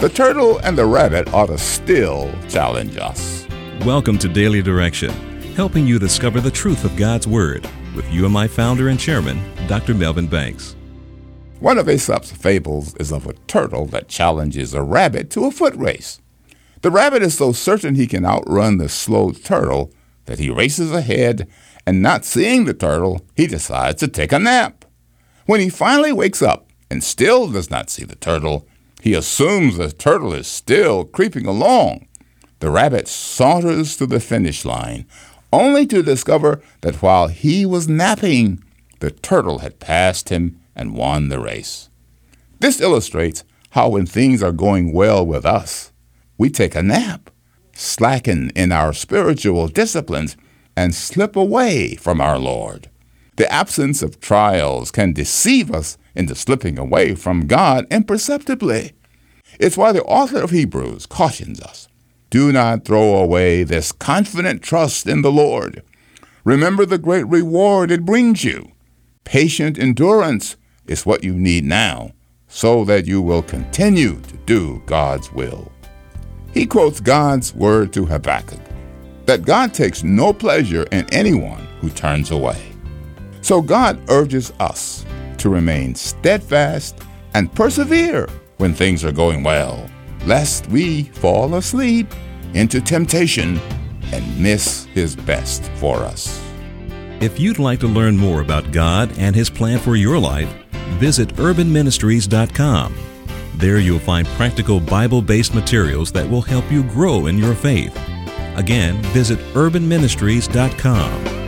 The turtle and the rabbit ought to still challenge us. Welcome to Daily Direction, helping you discover the truth of God's Word with UMI founder and chairman, Dr. Melvin Banks. One of Aesop's fables is of a turtle that challenges a rabbit to a foot race. The rabbit is so certain he can outrun the slow turtle that he races ahead, and not seeing the turtle, he decides to take a nap. When he finally wakes up and still does not see the turtle, he assumes the turtle is still creeping along. The rabbit saunters to the finish line, only to discover that while he was napping, the turtle had passed him and won the race. This illustrates how when things are going well with us, we take a nap, slacken in our spiritual disciplines, and slip away from our Lord. The absence of trials can deceive us into slipping away from God imperceptibly. It's why the author of Hebrews cautions us, do not throw away this confident trust in the Lord. Remember the great reward it brings you. Patient endurance is what you need now, so that you will continue to do God's will. He quotes God's word to Habakkuk, that God takes no pleasure in anyone who turns away. So God urges us to remain steadfast and persevere when things are going well, lest we fall asleep into temptation and miss His best for us. If you'd like to learn more about God and His plan for your life, visit urbanministries.com. There you'll find practical Bible-based materials that will help you grow in your faith. Again, visit urbanministries.com.